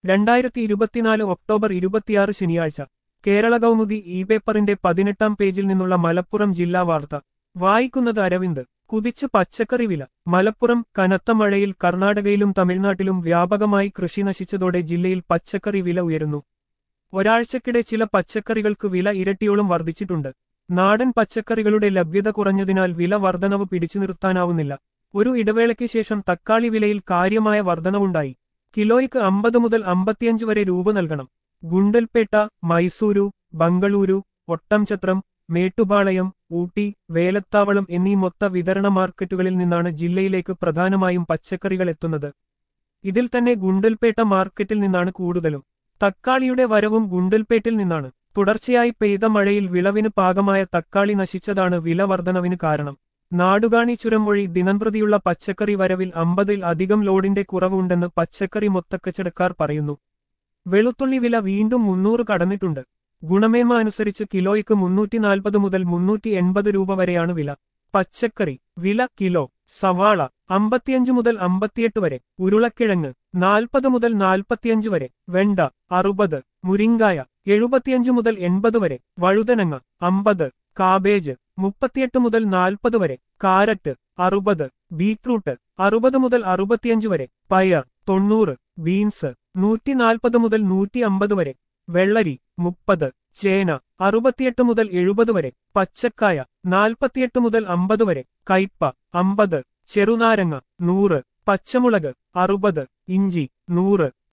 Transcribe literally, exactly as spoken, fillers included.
രണ്ടായിരത്തി ഇരുപത്തിനാല് ഒക്ടോബർ ഇരുപത്തിയാറ് ശനിയാഴ്ച കേരള കൗമുദി ഇ പേപ്പറിന്റെ പതിനെട്ടാം പേജിൽ നിന്നുള്ള മലപ്പുറം ജില്ലാ വാർത്ത വായിക്കുന്നത് അരവിന്ദ്. കുതിച്ച് പച്ചക്കറി വില. മലപ്പുറം. കനത്ത മഴയിൽ കർണാടകയിലും തമിഴ്നാട്ടിലും വ്യാപകമായി കൃഷി നശിച്ചതോടെ ജില്ലയിൽ പച്ചക്കറി വില ഉയരുന്നു. ഒരാഴ്ചക്കിടെ ചില പച്ചക്കറികൾക്ക് വില ഇരട്ടിയോളം വർദ്ധിച്ചിട്ടുണ്ട്. നാടൻ പച്ചക്കറികളുടെ ലഭ്യത കുറഞ്ഞതിനാൽ വില വർധനവ് പിടിച്ചു നിർത്താനാവുന്നില്ല. ഒരു ഇടവേളയ്ക്ക് ശേഷം തക്കാളി വിലയിൽ കാര്യമായ വർധനവുണ്ടായി. കിലോയ്ക്ക് അമ്പത് മുതൽ അമ്പത്തിയഞ്ച് വരെ രൂപ നൽകണം. ഗുണ്ടൽപേട്ട, മൈസൂരു, ബംഗളൂരു, ഒട്ടംചത്രം, മേട്ടുപാളയം, ഊട്ടി, വേലത്താവളം എന്നീ മൊത്ത വിതരണ മാർക്കറ്റുകളിൽ നിന്നാണ് ജില്ലയിലേക്ക് പ്രധാനമായും പച്ചക്കറികൾ എത്തുന്നത്. ഇതിൽ തന്നെ ഗുണ്ടൽപേട്ട മാർക്കറ്റിൽ നിന്നാണ് കൂടുതലും. തക്കാളിയുടെ വരവും ഗുണ്ടൽപേട്ടിൽ നിന്നാണ്. തുടർച്ചയായി പെയ്ത മഴയിൽ വിളവിന് പാകമായ തക്കാളി നശിച്ചതാണ് വില വർധനവിന് കാരണം. നാടുകാണി ചുരം വഴി ദിനംപ്രതിയുള്ള പച്ചക്കറി വരവിൽ അമ്പതിൽ അധികം ലോഡിന്റെ കുറവുണ്ടെന്ന് പച്ചക്കറി മൊത്തക്കച്ചവടക്കാർ പറയുന്നു. വെളുത്തുള്ളി വില വീണ്ടും മുന്നൂറ് കടന്നിട്ടുണ്ട്. ഗുണമേന്മ അനുസരിച്ച് കിലോയ്ക്ക് മുന്നൂറ്റി നാൽപ്പത് മുതൽ മുന്നൂറ്റി എൺപത് രൂപ വരെയാണ് വില. പച്ചക്കറി വില കിലോ. സവാള അമ്പത്തിയഞ്ച് മുതൽ അമ്പത്തിയെട്ട് വരെ. ഉരുളക്കിഴങ്ങ് നാൽപ്പത് മുതൽ നാൽപ്പത്തിയഞ്ച് വരെ. വെണ്ട അറുപത്. മുരിങ്കായ എഴുപത്തിയഞ്ച് മുതൽ എൺപത് വരെ. വഴുതനങ്ങ അമ്പത്. കാബേജ് മുപ്പത്തിയെട്ട് മുതൽ നാൽപ്പത് വരെ. കാരറ്റ് അറുപത്. ബീറ്റ്റൂട്ട് അറുപത് മുതൽ അറുപത്തിയഞ്ച് വരെ. പയർ തൊണ്ണൂറ്. ബീൻസ് നൂറ്റി നാൽപ്പത് മുതൽ നൂറ്റി അമ്പത് വരെ. വെള്ളരി മുപ്പത്. ചേന അറുപത്തിയെട്ട് മുതൽ എഴുപത് വരെ. പച്ചക്കായ നാൽപ്പത്തിയെട്ട് മുതൽ അമ്പത് വരെ. കയ്പ അമ്പത്. ചെറുനാരങ്ങ നൂറ്. പച്ചമുളക് അറുപത്. ഇഞ്ചി നൂറ്.